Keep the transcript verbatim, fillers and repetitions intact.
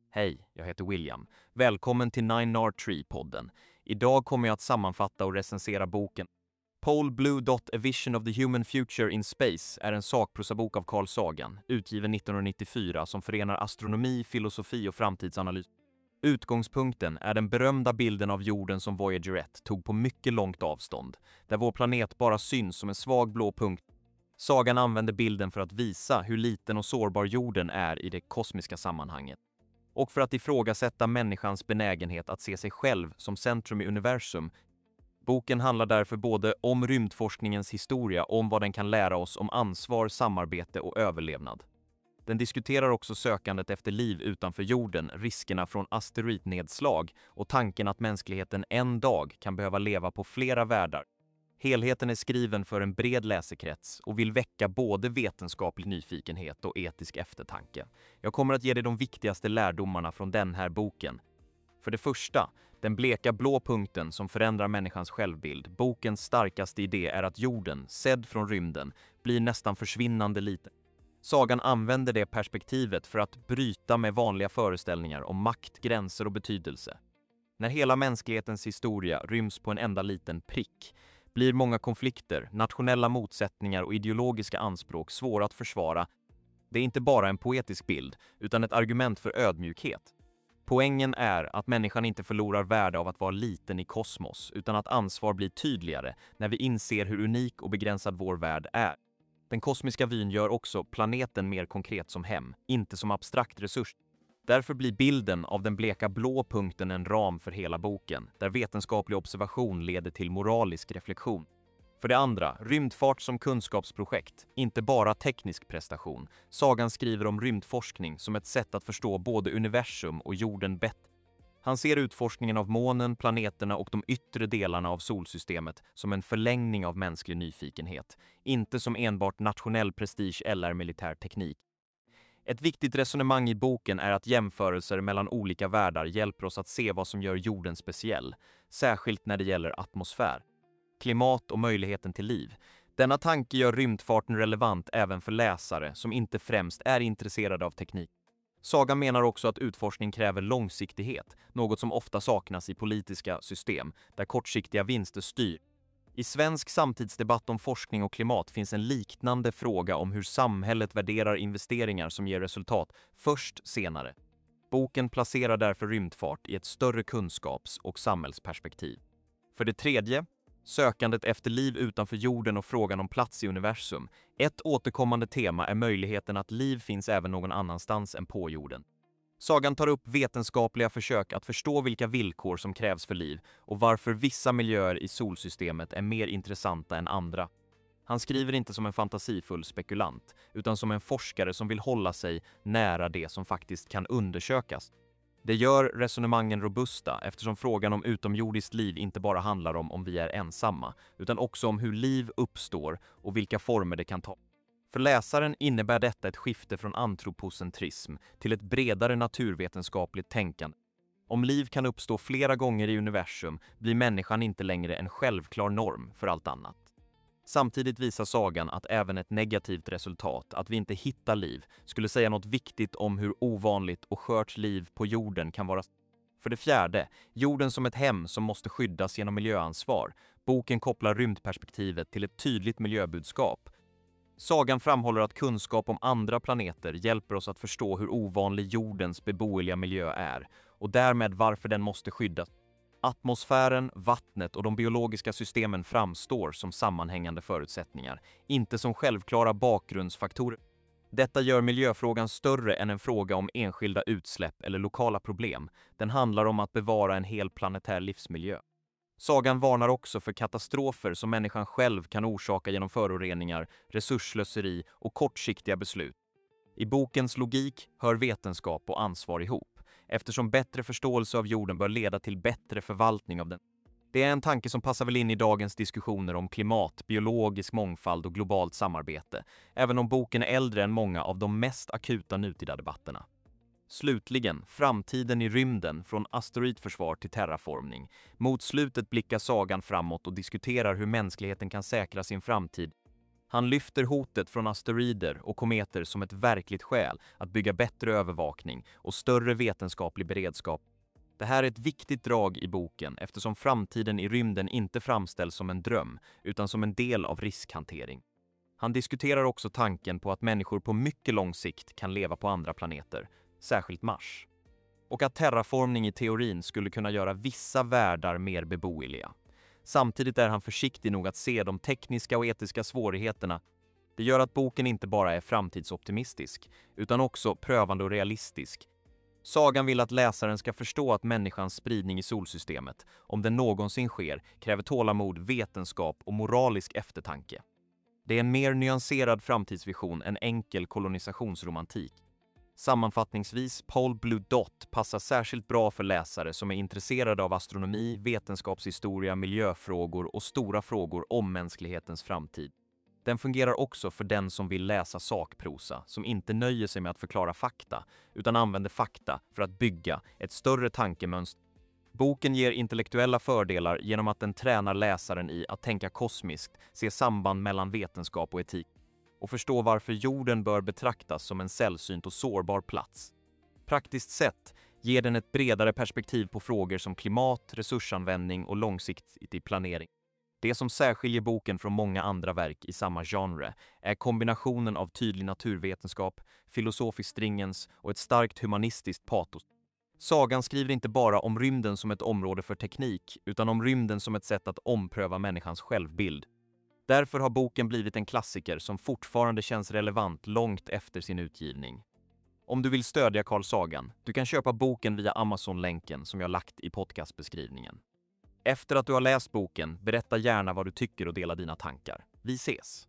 Hej, jag heter William. Välkommen till Nine Nard Tree-podden. Idag kommer jag att sammanfatta och recensera boken Pole Blue Dot: A Vision of the Human Future in Space är en sakprosabok av Carl Sagan, utgiven nittonhundranittiofyra, som förenar astronomi, filosofi och framtidsanalys. Utgångspunkten är den berömda bilden av jorden som Voyager ett tog på mycket långt avstånd, där vår planet bara syns som en svag blå punkt. Sagan använder bilden för att visa hur liten och sårbar jorden är i det kosmiska sammanhanget, och för att ifrågasätta människans benägenhet att se sig själv som centrum i universum. Boken handlar därför både om rymdforskningens historia och om vad den kan lära oss om ansvar, samarbete och överlevnad. Den diskuterar också sökandet efter liv utanför jorden, riskerna från asteroidnedslag och tanken att mänskligheten en dag kan behöva leva på flera världar. Helheten är skriven för en bred läsekrets och vill väcka både vetenskaplig nyfikenhet och etisk eftertanke. Jag kommer att ge dig de viktigaste lärdomarna från den här boken. För det första, den bleka blå punkten som förändrar människans självbild. Bokens starkaste idé är att jorden, sedd från rymden, blir nästan försvinnande liten. Sagan använder det perspektivet för att bryta med vanliga föreställningar om makt, gränser och betydelse. När hela mänsklighetens historia ryms på en enda liten prick blir många konflikter, nationella motsättningar och ideologiska anspråk svåra att försvara. Det är inte bara en poetisk bild, utan ett argument för ödmjukhet. Poängen är att människan inte förlorar värde av att vara liten i kosmos, utan att ansvar blir tydligare när vi inser hur unik och begränsad vår värld är. Den kosmiska vyn gör också planeten mer konkret som hem, inte som abstrakt resurs. Därför blir bilden av den bleka blå punkten en ram för hela boken, där vetenskaplig observation leder till moralisk reflektion. För det andra, rymdfart som kunskapsprojekt, inte bara teknisk prestation. Sagan skriver om rymdforskning som ett sätt att förstå både universum och jorden bättre. Han ser utforskningen av månen, planeterna och de yttre delarna av solsystemet som en förlängning av mänsklig nyfikenhet, inte som enbart nationell prestige eller militär teknik. Ett viktigt resonemang i boken är att jämförelser mellan olika världar hjälper oss att se vad som gör jorden speciell, särskilt när det gäller atmosfär, klimat och möjligheten till liv. Denna tanke gör rymdfarten relevant även för läsare som inte främst är intresserade av teknik. Sagan menar också att utforskning kräver långsiktighet, något som ofta saknas i politiska system, där kortsiktiga vinster styr. I svensk samtidsdebatt om forskning och klimat finns en liknande fråga om hur samhället värderar investeringar som ger resultat först senare. Boken placerar därför rymdfart i ett större kunskaps- och samhällsperspektiv. För det tredje, sökandet efter liv utanför jorden och frågan om plats i universum. Ett återkommande tema är möjligheten att liv finns även någon annanstans än på jorden. Sagan tar upp vetenskapliga försök att förstå vilka villkor som krävs för liv och varför vissa miljöer i solsystemet är mer intressanta än andra. Han skriver inte som en fantasifull spekulant, utan som en forskare som vill hålla sig nära det som faktiskt kan undersökas. Det gör resonemangen robusta eftersom frågan om utomjordiskt liv inte bara handlar om om vi är ensamma, utan också om hur liv uppstår och vilka former det kan ta. För läsaren innebär detta ett skifte från antropocentrism till ett bredare naturvetenskapligt tänkande. Om liv kan uppstå flera gånger i universum blir människan inte längre en självklar norm för allt annat. Samtidigt visar sagan att även ett negativt resultat, att vi inte hittar liv, skulle säga något viktigt om hur ovanligt och skört liv på jorden kan vara. För det fjärde, jorden som ett hem som måste skyddas genom miljöansvar. Boken kopplar rymdperspektivet till ett tydligt miljöbudskap. Sagan framhåller att kunskap om andra planeter hjälper oss att förstå hur ovanlig jordens beboeliga miljö är och därmed varför den måste skyddas. Atmosfären, vattnet och de biologiska systemen framstår som sammanhängande förutsättningar, inte som självklara bakgrundsfaktorer. Detta gör miljöfrågan större än en fråga om enskilda utsläpp eller lokala problem. Den handlar om att bevara en hel planetär livsmiljö. Sagan varnar också för katastrofer som människan själv kan orsaka genom föroreningar, resursslöseri och kortsiktiga beslut. I bokens logik hör vetenskap och ansvar ihop, eftersom bättre förståelse av jorden bör leda till bättre förvaltning av den. Det är en tanke som passar väl in i dagens diskussioner om klimat, biologisk mångfald och globalt samarbete, även om boken är äldre än många av de mest akuta nutida debatterna. Slutligen, framtiden i rymden från asteroidförsvar till terraformning. Mot slutet blickar sagan framåt och diskuterar hur mänskligheten kan säkra sin framtid. Han lyfter hotet från asteroider och kometer som ett verkligt skäl att bygga bättre övervakning och större vetenskaplig beredskap. Det här är ett viktigt drag i boken eftersom framtiden i rymden inte framställs som en dröm utan som en del av riskhantering. Han diskuterar också tanken på att människor på mycket lång sikt kan leva på andra planeter, särskilt Mars. Och att terraformning i teorin skulle kunna göra vissa världar mer beboeliga. Samtidigt är han försiktig nog att se de tekniska och etiska svårigheterna. Det gör att boken inte bara är framtidsoptimistisk, utan också prövande och realistisk. Sagan vill att läsaren ska förstå att människans spridning i solsystemet, om den någonsin sker, kräver tålamod, vetenskap och moralisk eftertanke. Det är en mer nyanserad framtidsvision än enkel kolonisationsromantik. Sammanfattningsvis, Pale Blue Dot passar särskilt bra för läsare som är intresserade av astronomi, vetenskapshistoria, miljöfrågor och stora frågor om mänsklighetens framtid. Den fungerar också för den som vill läsa sakprosa, som inte nöjer sig med att förklara fakta, utan använder fakta för att bygga ett större tankemönster. Boken ger intellektuella fördelar genom att den tränar läsaren i att tänka kosmiskt, se samband mellan vetenskap och etik och förstå varför jorden bör betraktas som en sällsynt och sårbar plats. Praktiskt sett ger den ett bredare perspektiv på frågor som klimat, resursanvändning och långsiktig planering. Det som särskiljer boken från många andra verk i samma genre är kombinationen av tydlig naturvetenskap, filosofisk stringens och ett starkt humanistiskt patos. Sagan skriver inte bara om rymden som ett område för teknik, utan om rymden som ett sätt att ompröva människans självbild. Därför har boken blivit en klassiker som fortfarande känns relevant långt efter sin utgivning. Om du vill stödja Carl Sagan, du kan köpa boken via Amazon-länken som jag lagt i podcastbeskrivningen. Efter att du har läst boken, berätta gärna vad du tycker och dela dina tankar. Vi ses!